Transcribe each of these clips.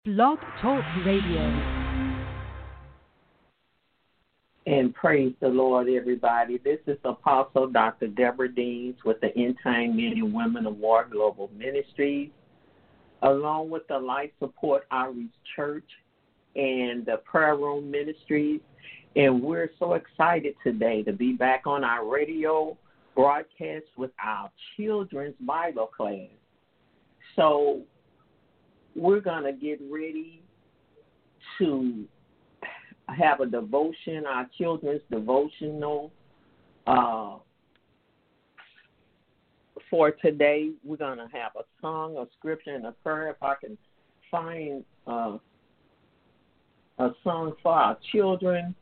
Blog Talk Radio. And praise the Lord, everybody. This is Apostle Dr. Deborah Deans with the End Time Men and Women of War Global Ministries, along with the Life Support Outreach Church and the Prayer Room Ministries. And we're so excited today to be back on our radio broadcast with our children's Bible class. So we're going to get ready to have a devotion, our children's devotional for today. We're going to have a song, a scripture, and a prayer. If I can find a song for our children.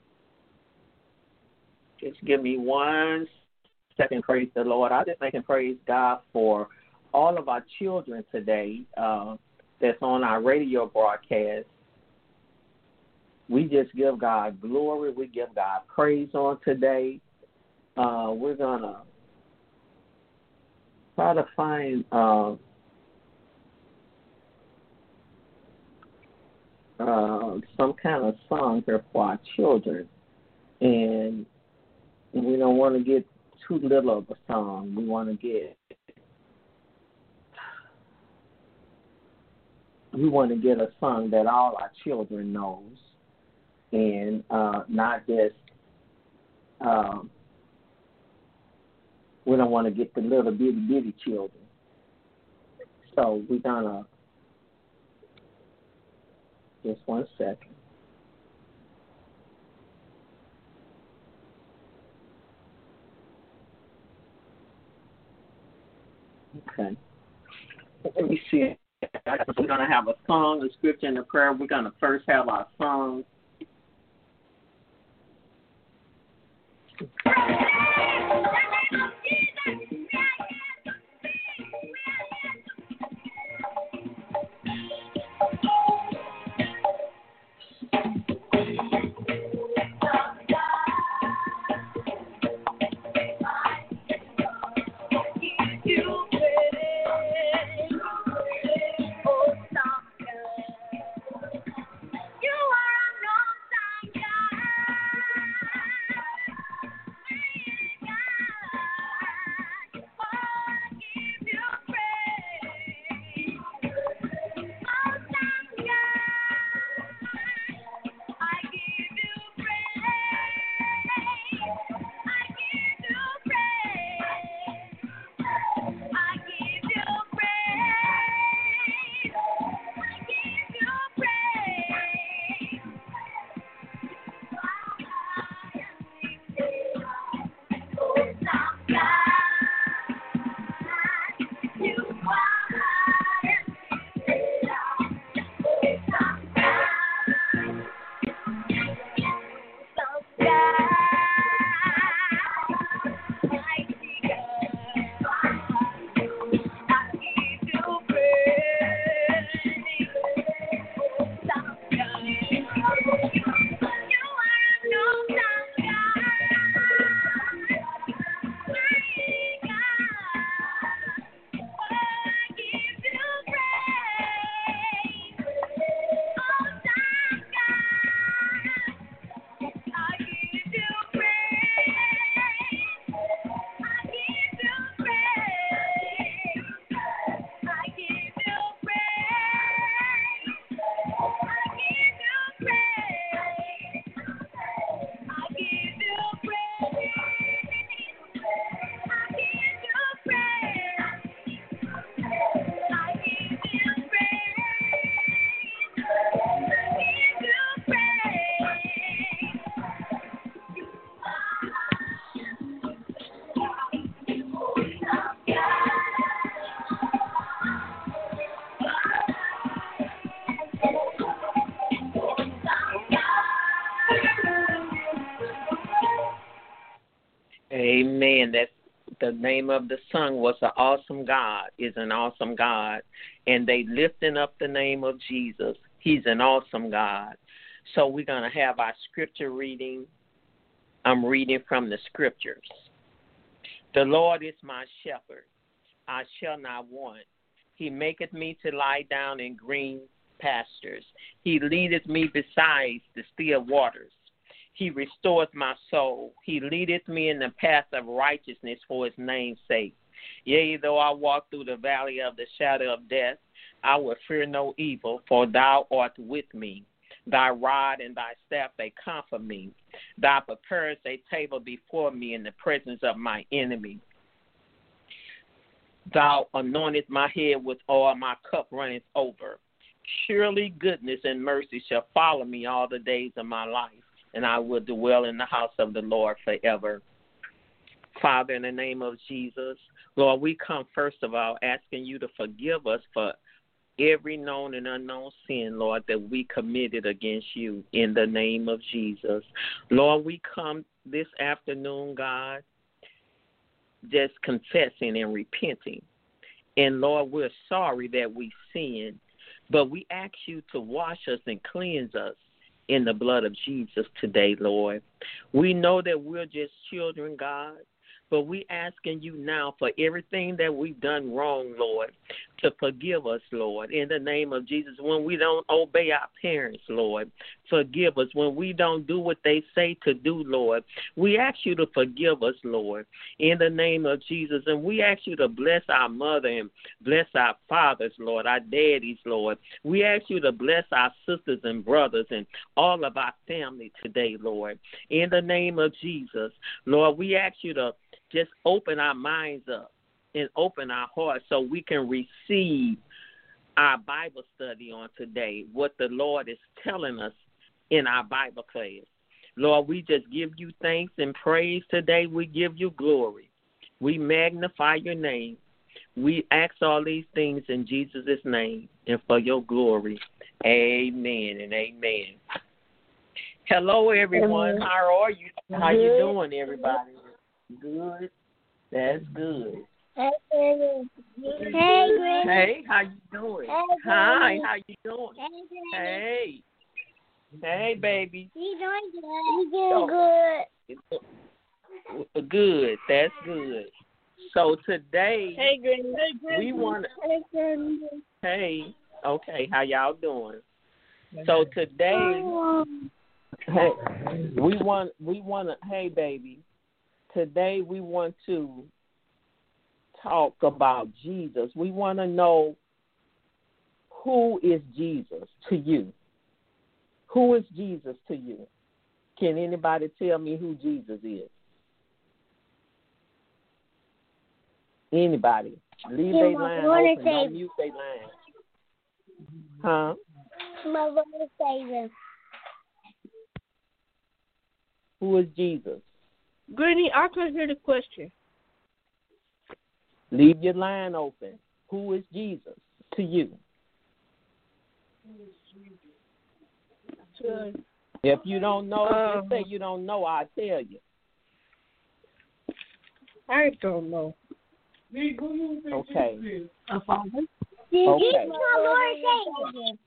Just give me 1 second. Praise the Lord. I just thank and praise God for all of our children today that's on our radio broadcast. We just give God glory. We give God praise on today. We're going to try to find some kind of song here for our children. And we don't want to get too little of a song. We want to get a song that all our children knows, and not just we don't want to get the little bitty children. So we're gonna just 1 second. Okay. Let me see. We're going to have a song, a scripture, and a prayer. We're going to first have our song. Amen. That's the name of the song was "An Awesome God is an Awesome God," and they lifting up the name of Jesus. He's an awesome God. So we're going to have our scripture reading. I'm reading from the scriptures. The Lord is my shepherd. I shall not want. He maketh me to lie down in green pastures. He leadeth me beside the still waters. He restoreth my soul. He leadeth me in the path of righteousness for his name's sake. Yea, though I walk through the valley of the shadow of death, I will fear no evil, for thou art with me. Thy rod and thy staff, they comfort me. Thou preparest a table before me in the presence of my enemy. Thou anointest my head with oil, my cup runneth over. Surely goodness and mercy shall follow me all the days of my life, and I will dwell in the house of the Lord forever. Father, in the name of Jesus, Lord, we come first of all asking you to forgive us for every known and unknown sin, Lord, that we committed against you in the name of Jesus. Lord, we come this afternoon, God, just confessing and repenting. And, Lord, we're sorry that we sinned, but we ask you to wash us and cleanse us in the blood of Jesus today, Lord. We know that we're just children, God, but we asking you now for everything that we've done wrong, Lord, to forgive us, Lord, in the name of Jesus. When we don't obey our parents, Lord, forgive us. When we don't do what they say to do, Lord, we ask you to forgive us, Lord, in the name of Jesus. And we ask you to bless our mother and bless our fathers, Lord, our daddies, Lord. We ask you to bless our sisters and brothers and all of our family today, Lord, in the name of Jesus. Lord, we ask you to just open our minds up and open our hearts so we can receive our Bible study on today, what the Lord is telling us in our Bible class. Lord, we just give you thanks and praise today. We give you glory. We magnify your name. We ask all these things in Jesus' name and for your glory. Amen and amen. Hello, everyone. How are you? How you doing, everybody? Good. That's good. Hey, Granny. Hey, how you doing? Hey, Hi, how you doing? Hey, Hey. Hey, baby. you doing good? You doing good? Good. That's good. So today Hey, Granny. we want to. Hey, Granny. Hey. Okay, how y'all doing? So today, hey, we want to. Hey, baby. Today we want to talk about Jesus. We want to know, who is Jesus to you? Who is Jesus to you? Can anybody tell me who Jesus is? Anybody? Leave their line open. Don't mute their line. Huh? My Lord and Savior. Who is Jesus? Granny, I couldn't hear the question. Leave your line open. Who is Jesus to you? If you don't know, just say you don't know, I'll tell you. I don't know. Okay. A father? Okay. My Lord and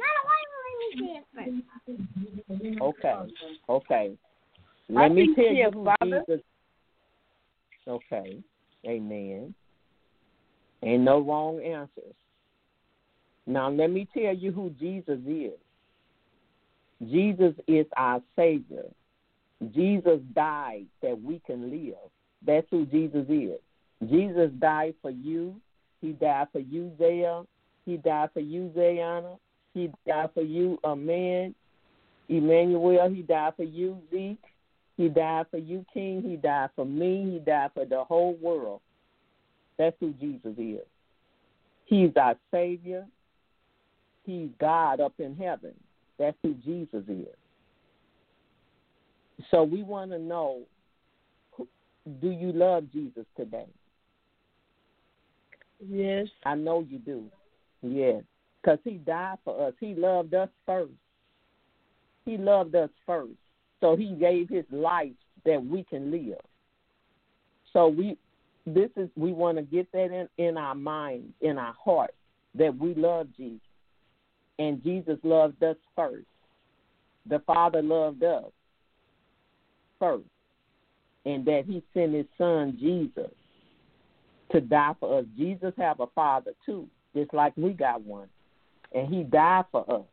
Savior. Okay. Let me tell you who Father. Jesus. Okay. Amen. Ain't no wrong answers. Now let me tell you who Jesus is. Jesus is our Savior. Jesus died that we can live. That's who Jesus is. Jesus died for you. He died for you, Zaya. He died for you, Zayana. He died for you, man. Emmanuel. He died for you, Zeke. He died for you, King. He died for me. He died for the whole world. That's who Jesus is. He's our Savior. He's God up in heaven. That's who Jesus is. So we want to know, do you love Jesus today? Yes. I know you do. Yes. Because he died for us. He loved us first. He loved us first. So he gave his life that we can live. So we want to get that in our minds, in our hearts, that we love Jesus. And Jesus loved us first. The Father loved us first. And that he sent his son, Jesus, to die for us. Jesus have a father too, just like we got one. and he died for us.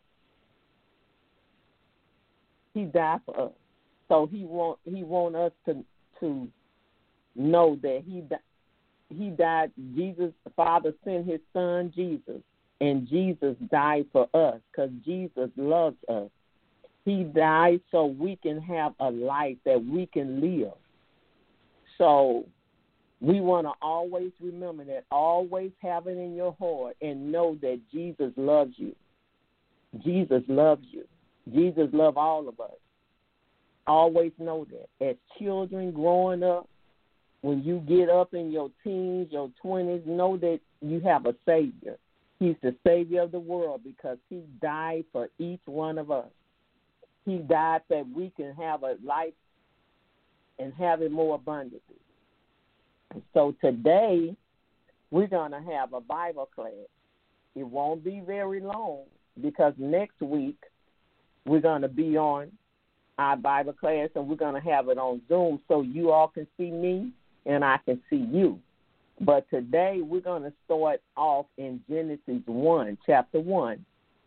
He died for us. So he want us to know that he died. Jesus, the Father sent his son Jesus, and Jesus died for us because Jesus loves us. He died so we can have a life that we can live. So we want to always remember that, always have it in your heart and know that Jesus loves you. Jesus loves you. Jesus loves all of us. Always know that. As children growing up, when you get up in your teens, your 20s, know that you have a Savior. He's the Savior of the world because he died for each one of us. He died that we can have a life and have it more abundantly. So today, we're going to have a Bible class. It won't be very long because next week we're going to be on our Bible class, and we're going to have it on Zoom so you all can see me and I can see you. But today we're going to start off in Genesis 1, chapter 1,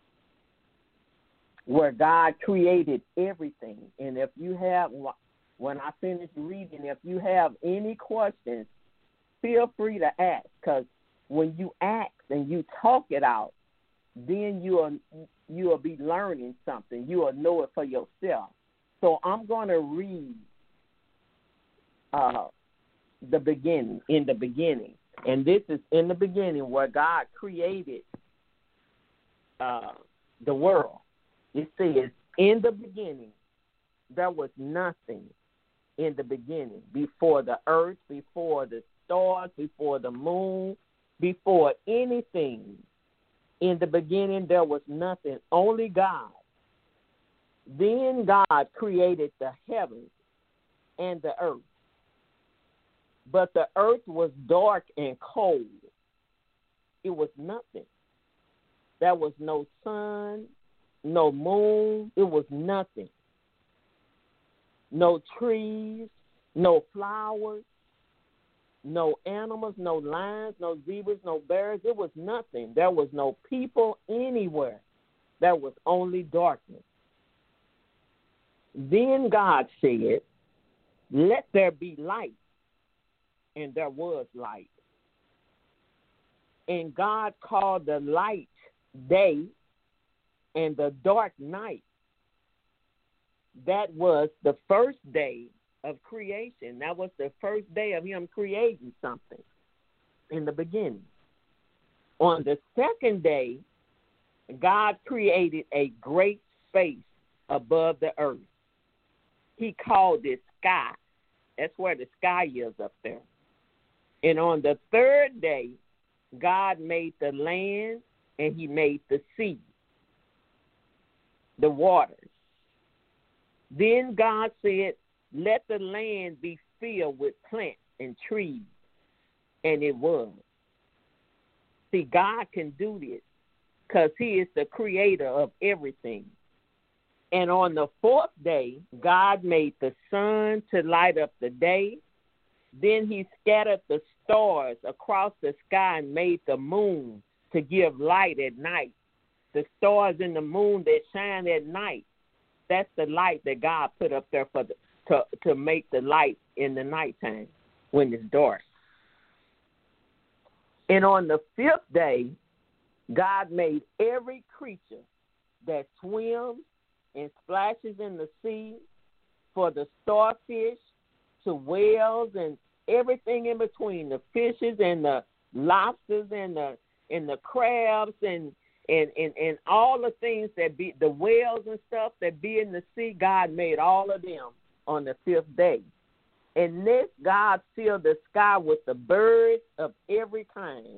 where God created everything. And if you have, when I finish reading, if you have any questions, feel free to ask, because when you ask and you talk it out, then you'll be learning something. You will know it for yourself. So I'm going to read the beginning, in the beginning. And this is in the beginning where God created the world. It says, in the beginning, there was nothing in the beginning, before the earth, before the stars, before the moon, before anything. In the beginning, there was nothing, only God. Then God created the heavens and the earth. But the earth was dark and cold. It was nothing. There was no sun, no moon. It was nothing. No trees, no flowers, no animals, no lions, no zebras, no bears. It was nothing. There was no people anywhere. There was only darkness. Then God said, let there be light. And there was light. And God called the light day and the dark night. That was the first day of creation. That was the first day of him creating something in the beginning. On the second day, God created a great space above the earth. He called it sky. That's where the sky is up there. And on the third day, God made the land and he made the sea, the waters. Then God said, let the land be filled with plants and trees. And it was. See, God can do this because he is the creator of everything. And on the fourth day, God made the sun to light up the day. Then he scattered the stars across the sky and made the moon to give light at night. The stars and the moon that shine at night, that's the light that God put up there for to make the light in the nighttime when it's dark. And on the fifth day, God made every creature that swims and splashes in the sea, for the starfish, to whales and everything in between, the fishes and the lobsters and the crabs and all the things that be the whales and stuff that be in the sea. God made all of them on the fifth day. And this, God filled the sky with the birds of every kind,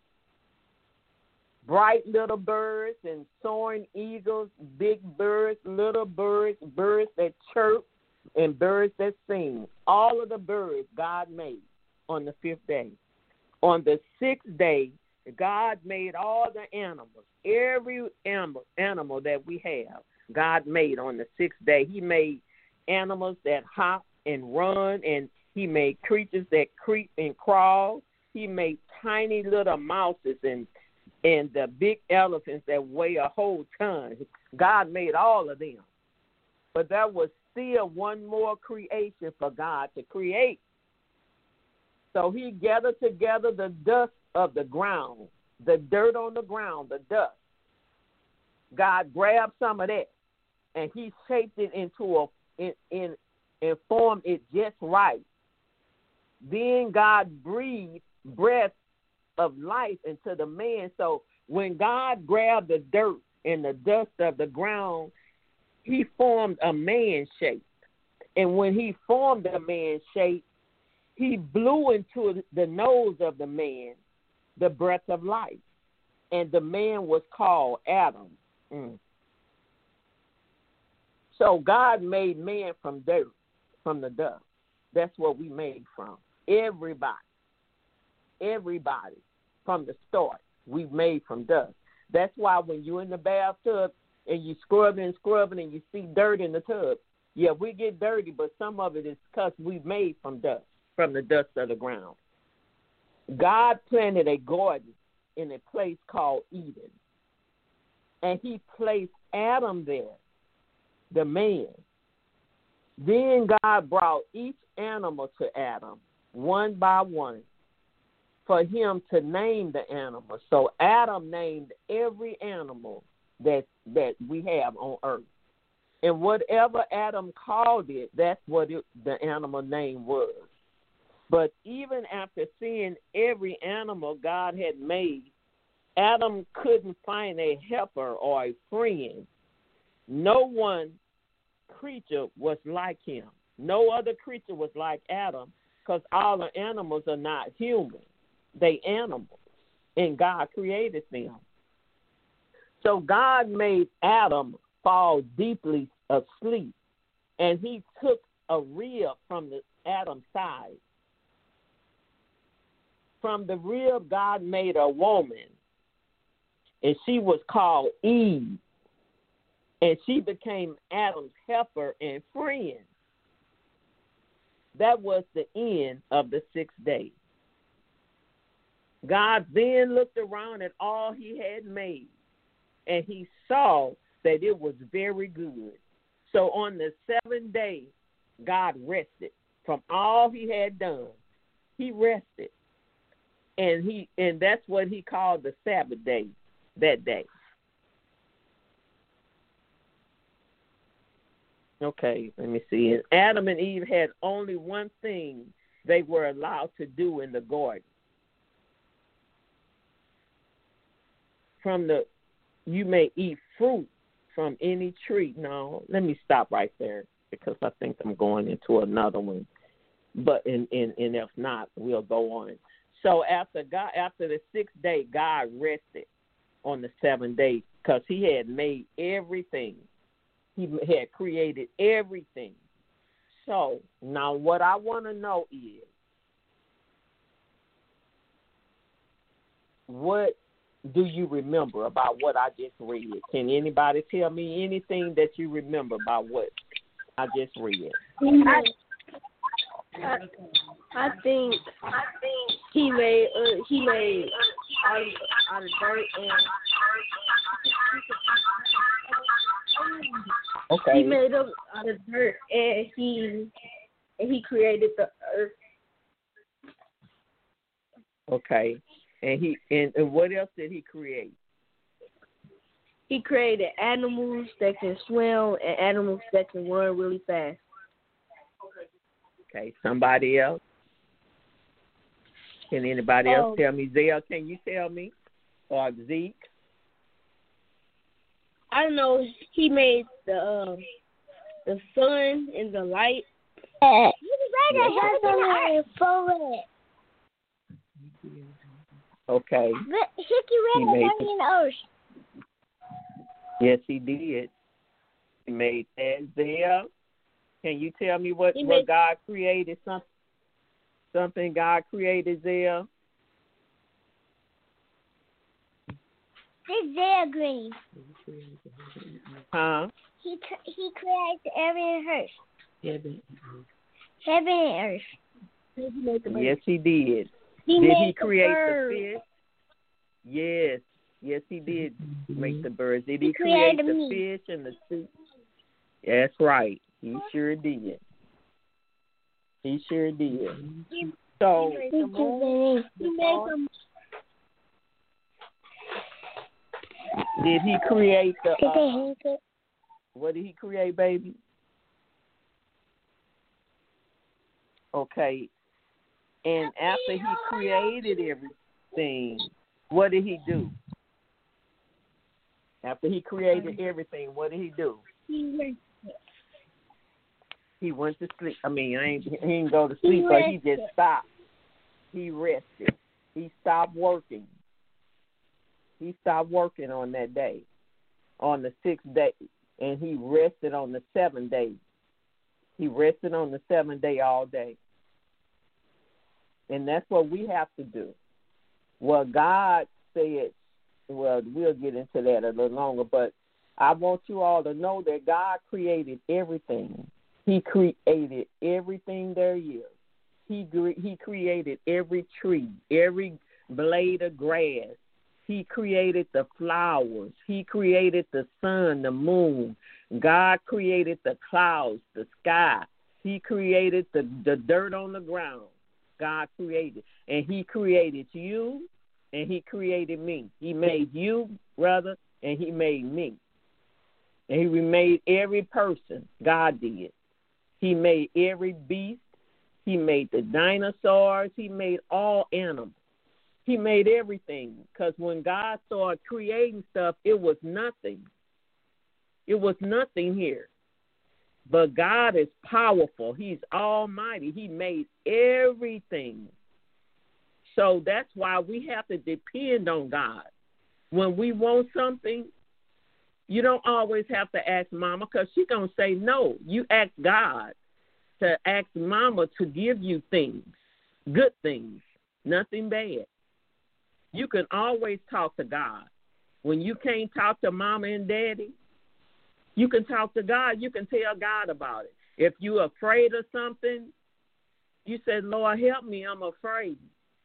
bright little birds and soaring eagles, big birds, little birds, birds that chirp, and birds that sing. All of the birds God made on the fifth day. On the sixth day, God made all the animals, every animal that we have, God made on the sixth day. He made animals that hop and run, and he made creatures that creep and crawl. He made tiny little mouses and and the big elephants that weigh a whole ton. God made all of them. But there was still one more creation for God to create. So he gathered together the dust of the ground, the dirt on the ground, the dust. God grabbed some of that, and he shaped it into and formed it just right. Then God breathed breath of life into the man. So when God grabbed the dirt and the dust of the ground, he formed a man shape. And when he formed a man shape, he blew into the nose of the man the breath of life. And the man was called Adam. So God made man from dirt, from the dust. That's what we made from. Everybody from the start, we made from dust. That's why when you're in the bathtub and you scrubbing and you see dirt in the tub, yeah, we get dirty, but some of it is because we made from dust, from the dust of the ground. God planted a garden in a place called Eden, and he placed Adam there, the man. Then God brought each animal to Adam, one by one, for him to name the animal. So Adam named every animal that we have on earth. And whatever Adam called it, that's what the animal name was. But even after seeing every animal God had made, Adam couldn't find a helper or a friend. No one creature was like him. No other creature was like Adam, because all the animals are not human. They animals, and God created them. So God made Adam fall deeply asleep, and he took a rib from Adam's side. From the rib, God made a woman, and she was called Eve, and she became Adam's helper and friend. That was the end of the sixth day. God then looked around at all he had made, and he saw that it was very good. So on the seventh day, God rested from all he had done. He rested, and that's what he called the Sabbath day that day. Okay, let me see. And Adam and Eve had only one thing they were allowed to do in the garden. You may eat fruit from any tree. No, let me stop right there because I think I'm going into another one. But and if not, we'll go on. So after the sixth day, God rested on the seventh day because he had made everything. He had created everything. So now what I want to know is, what do you remember about what I just read? Can anybody tell me anything that you remember about what I just read? I think he made out of dirt and okay. He made them out of dirt and he created the earth. Okay. And what else did he create? He created animals that can swim and animals that can run really fast. Okay, somebody else? Can anybody else tell me? Zell, can you tell me? Or Zeke? I don't know. He made the sun and the light. Okay. He made yes, he did. He made that. Zell, can you tell me what God created? Something God created, Zell? This Zell Green. Huh? He created heaven and earth. Heaven and earth. Yes, he did. Did he create the fish? Yes. Yes, he did make the birds. Did he create the fish and the sea? That's right. He sure did. He sure did. So, the moon, did he create the, what did he create, baby? Okay. And after he created everything, what did he do? After he created everything, what did he do? He went to sleep. I mean, he didn't go to sleep, but he just stopped. He rested. He stopped working. He stopped working on that day, on the 6th day, and he rested on the 7th day. He rested on the 7th day all day. And that's what we have to do. Well, God said, well, we'll get into that a little longer, but I want you all to know that God created everything. He created everything there is. He created every tree, every blade of grass. He created the flowers. He created the sun, the moon. God created the clouds, the sky. He created the dirt on the ground. God created. And he created you, and he created me. He made you, brother, and he made me. And he made every person. God did. He made every beast. He made the dinosaurs. He made all animals. He made everything. Because when God started creating stuff, it was nothing. It was nothing here. But God is powerful. He's almighty. He made everything. So that's why we have to depend on God. When we want something, you don't always have to ask Mama because she's going to say no. You ask God to ask Mama to give you things, good things, nothing bad. You can always talk to God. When you can't talk to Mama and Daddy, you can talk to God. You can tell God about it. If you're afraid of something, you say, Lord, help me. I'm afraid.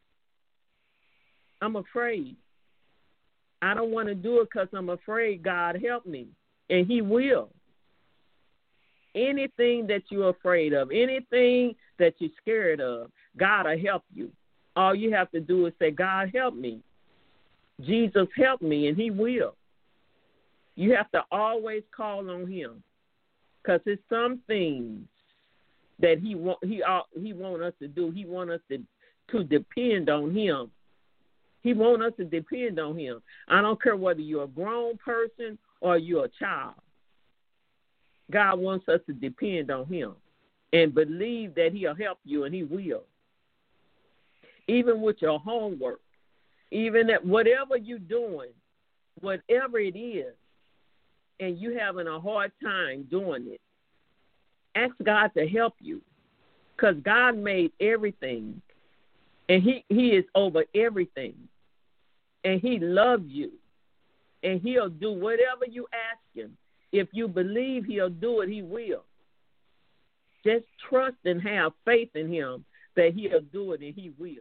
I'm afraid. I don't want to do it because I'm afraid. God, help me. And he will. Anything that you're afraid of, anything that you're scared of, God will help you. All you have to do is say, God, help me. Jesus, help me, and he will. You have to always call on him because it's some things that he want us to do. He want us to depend on him. He want us to depend on him. I don't care whether you're a grown person or you're a child. God wants us to depend on him and believe that he'll help you, and he will. Even with your homework, even at whatever you're doing, whatever it is, and you having a hard time doing it, ask God to help you because God made everything, and he is over everything, and he loves you, and he'll do whatever you ask him. If you believe he'll do it, he will. Just trust and have faith in him that he'll do it, and he will.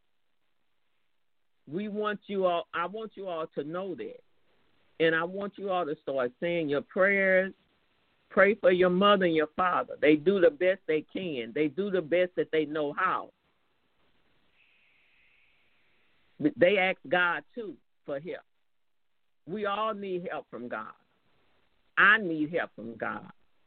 I want you all to know that. And I want you all to start saying your prayers. Pray for your mother and your father. They do the best they can. They do the best that they know how. But they ask God, too, for help. We all need help from God. I need help from God.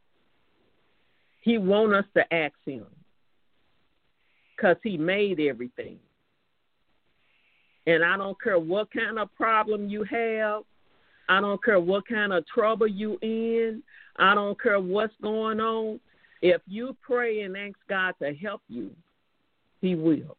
He wants us to ask him because he made everything. And I don't care what kind of problem you have. I don't care what kind of trouble you in. I don't care what's going on. If you pray and ask God to help you, he will.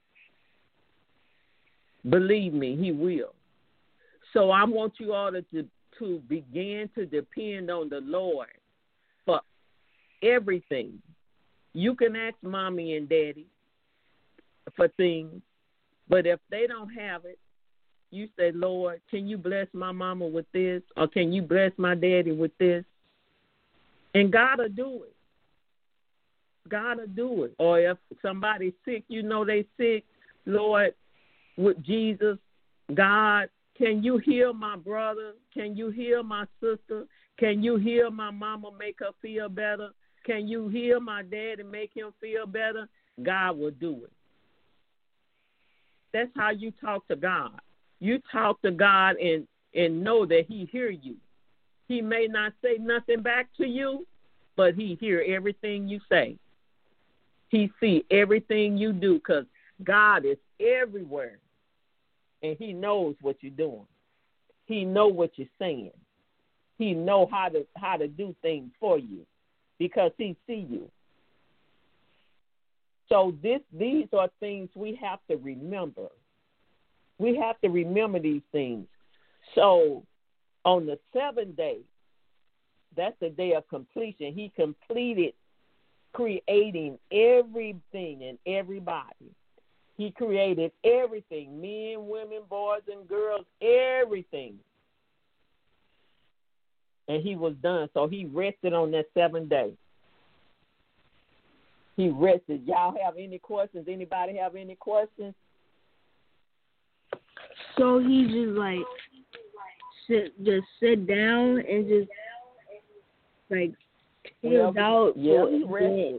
Believe me, he will. So I want you all to begin to depend on the Lord for everything. You can ask Mommy and Daddy for things, but if they don't have it, you say, Lord, can you bless my mama with this? Or can you bless my daddy with this? And God will do it. God will do it. Or if somebody's sick, you know they sick, Lord, with Jesus, God, can you heal my brother? Can you heal my sister? Can you heal my mama, make her feel better? Can you heal my dad and make him feel better? God will do it. That's how you talk to God. You talk to God and know that he hear you. He may not say nothing back to you, but he hear everything you say. He see everything you do because God is everywhere, and he knows what you're doing. He know what you're saying. He know how to do things for you because he see you. So these are things we have to remember. We have to remember these things. So on the seventh day, that's the day of completion. He completed creating everything and everybody. He created everything, men, women, boys, and girls, everything. And he was done. So he rested on that seventh day. He rested. Y'all have any questions? Anybody have any questions? So he just like sit down and just like chilled out. Yeah, he rested.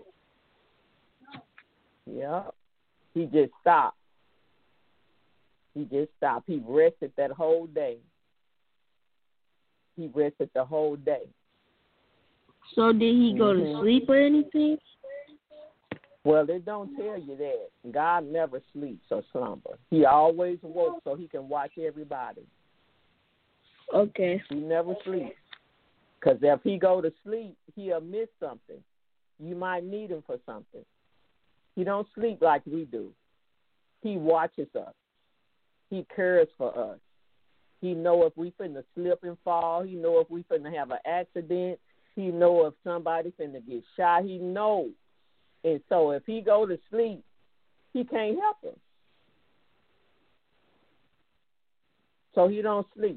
Yeah. He just stopped. He rested that whole day. He rested the whole day. So did he go to sleep or anything? Well, it don't tell you that. God never sleeps or slumber. He always woke so he can watch everybody. Okay. He never sleeps. Because if he go to sleep, he'll miss something. You might need him for something. He don't sleep like we do. He watches us. He cares for us. He know if we finna slip and fall. He know if we finna have an accident. He know if somebody finna get shot. He knows. And so if he go to sleep, he can't help us. So he don't sleep.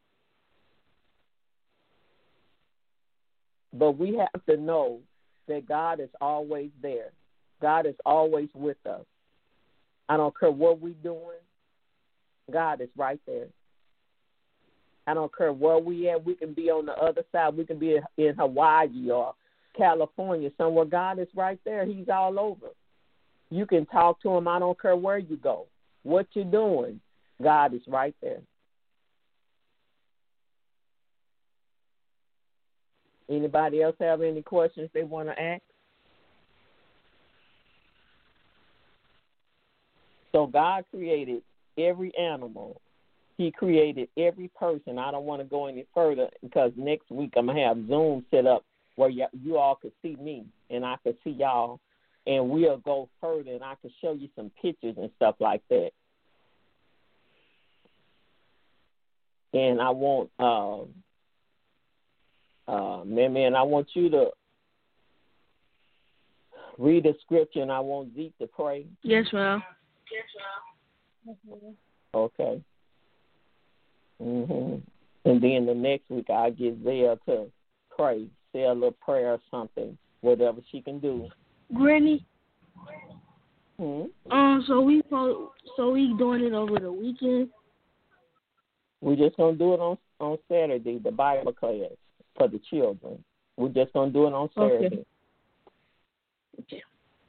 But we have to know that God is always there. God is always with us. I don't care what we're doing. God is right there. I don't care where we at. We can be on the other side. We can be in Hawaii or California, somewhere. God is right there. He's all over. You can talk to him. I don't care where you go, what you're doing. God is right there. Anybody else have any questions they want to ask? So God created every animal. He created every person. I don't want to go any further because next week I'm going to have Zoom set up where you all could see me and I could see y'all, and we'll go further and I can show you some pictures and stuff like that. And I want, man, I want you to read the scripture, and I want Zeke to pray. Yes, ma'am. Okay. And then the next week I'll get Zaya to pray, say a little prayer or something, whatever she can do. Granny. Hmm? So we doing it over the weekend. We're just gonna do it on Saturday, the Bible class for the children. We're just gonna do it on Saturday. Okay.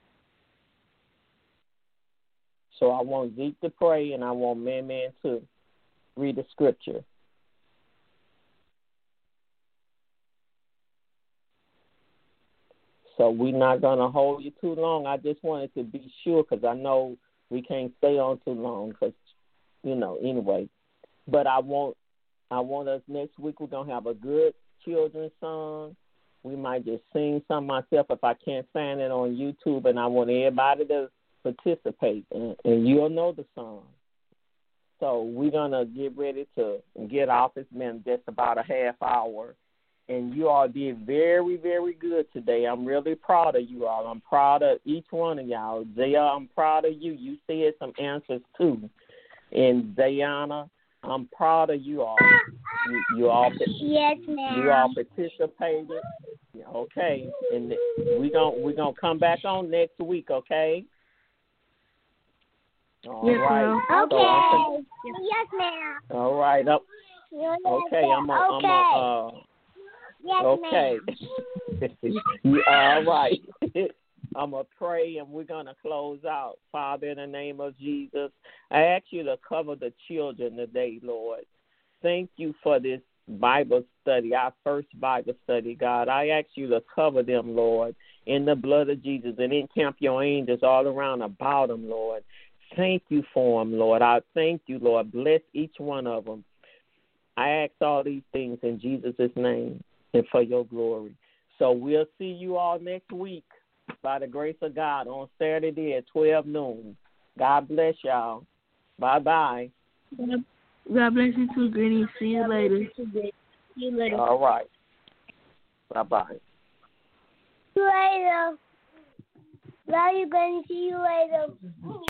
So I want Zeke to pray, and I want Man to read the scripture. So we're not going to hold you too long. I just wanted to be sure because I know we can't stay on too long because, anyway. But I want us next week, we're going to have a good children's song. We might just sing some myself if I can't find it on YouTube, and I want everybody to participate, and you'll know the song. So we're going to get ready to get off. It's been just about a half hour, and you all did very, very good today. I'm really proud of you all. I'm proud of each one of y'all. Zaya, I'm proud of you. You said some answers, too. And Zayana, I'm proud of you all. You all, yes, ma'am. You all participated. Okay, and we're gonna come back on next week, okay? All Yes, right. ma'am. So Okay. Yes, ma'am. all right. Okay. Yes, Okay. All right. I'm going to pray and we're going to close out. Father, in the name of Jesus, I ask you to cover the children today, Lord. Thank you for this Bible study, our first Bible study, God. I ask you to cover them, Lord, in the blood of Jesus and encamp your angels all around about them, Lord. Thank you for them, Lord. I thank you, Lord. Bless each one of them. I ask all these things in Jesus' name and for your glory. So we'll see you all next week by the grace of God on Saturday at 12 noon. God bless y'all. Bye-bye. God bless you too, Granny. See you later. See you later. All right. Bye-bye. See you later. Love you, Granny. See you later.